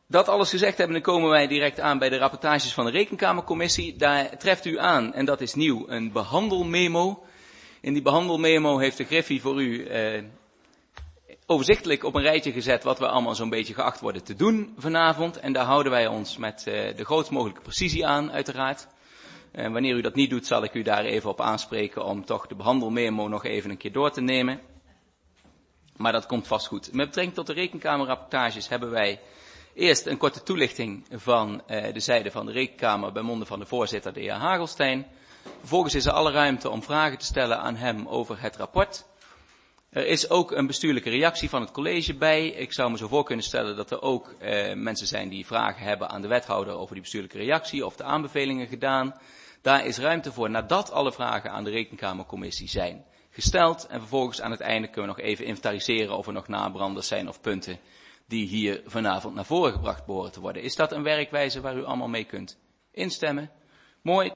Dat alles gezegd hebben, dan komen wij direct aan bij de rapportages van de Rekenkamercommissie. Daar treft u aan, en dat is nieuw, een behandelmemo. In die behandelmemo heeft de Griffie voor u overzichtelijk op een rijtje gezet wat we allemaal zo'n beetje geacht worden te doen vanavond. En daar houden wij ons met de grootst mogelijke precisie aan, uiteraard. Wanneer u dat niet doet, zal ik u daar even op aanspreken om toch de behandelmemo nog even een keer door te nemen. Maar dat komt vast goed. Met betrekking tot de Rekenkamerrapportages hebben wij eerst een korte toelichting van de zijde van de Rekenkamer bij monden van de voorzitter, de heer Hagelstein. Vervolgens is er alle ruimte om vragen te stellen aan hem over het rapport. Er is ook een bestuurlijke reactie van het college bij. Ik zou me zo voor kunnen stellen dat er ook mensen zijn die vragen hebben aan de wethouder over die bestuurlijke reactie of de aanbevelingen gedaan. Daar is ruimte voor nadat alle vragen aan de Rekenkamercommissie zijn gesteld. En vervolgens aan het einde kunnen we nog even inventariseren of er nog nabranders zijn of punten die hier vanavond naar voren gebracht behoren te worden. Is dat een werkwijze waar u allemaal mee kunt instemmen? Mooi.